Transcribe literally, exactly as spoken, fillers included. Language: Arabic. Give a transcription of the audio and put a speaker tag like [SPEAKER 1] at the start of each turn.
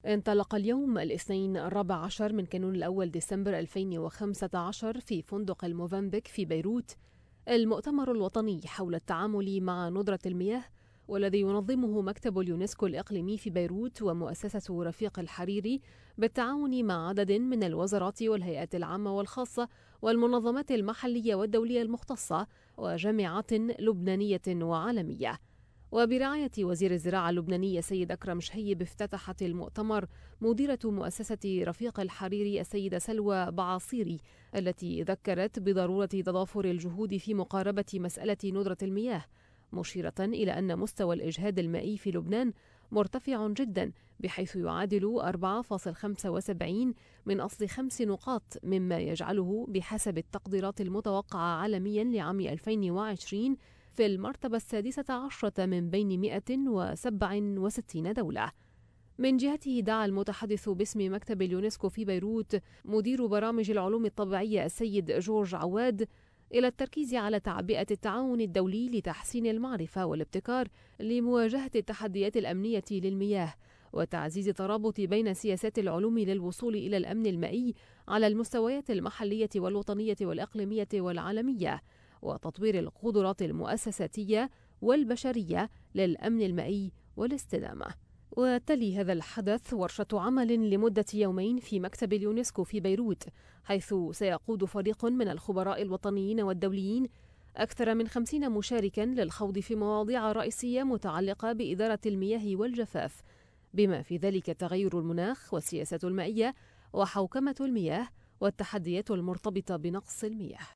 [SPEAKER 1] انطلق اليوم الاثنين الرابع عشر من كانون الأول ديسمبر ألفين وخمسة عشر في فندق الموفنبيك في بيروت المؤتمر الوطني حول التعامل مع ندرة المياه، والذي ينظمه مكتب اليونسكو الإقليمي في بيروت ومؤسسة رفيق الحريري بالتعاون مع عدد من الوزارات والهيئات العامة والخاصة والمنظمات المحلية والدولية المختصة وجامعات لبنانية وعالمية. وبرعاية وزير الزراعة اللبناني السيد أكرم شهيب افتتحت المؤتمر مديرة مؤسسة رفيق الحريري السيدة سلوى بعاصيري، التي ذكرت بضرورة تضافر الجهود في مقاربة مسألة ندرة المياه، مشيرة إلى أن مستوى الإجهاد المائي في لبنان مرتفع جدا، بحيث يعادل أربعة فاصلة خمسة وسبعين من أصل خمس نقاط، مما يجعله بحسب التقديرات المتوقعة عالميا لعام ألفين وعشرين في المرتبة السادسة عشرة من بين مئة وسبعة وستين دولة. من جهته دعا المتحدث باسم مكتب اليونسكو في بيروت مدير برامج العلوم الطبيعية السيد جورج عواد إلى التركيز على تعبئة التعاون الدولي لتحسين المعرفة والابتكار لمواجهة التحديات الأمنية للمياه، وتعزيز الترابط بين سياسات العلوم للوصول إلى الأمن المائي على المستويات المحلية والوطنية والإقليمية والعالمية، وتطوير القدرات المؤسساتية والبشرية للأمن المائي والاستدامة. وتلي هذا الحدث ورشة عمل لمدة يومين في مكتب اليونسكو في بيروت، حيث سيقود فريق من الخبراء الوطنيين والدوليين أكثر من خمسين مشاركا للخوض في مواضيع رئيسية متعلقة بإدارة المياه والجفاف، بما في ذلك تغير المناخ والسياسات المائية وحوكمة المياه والتحديات المرتبطة بنقص المياه.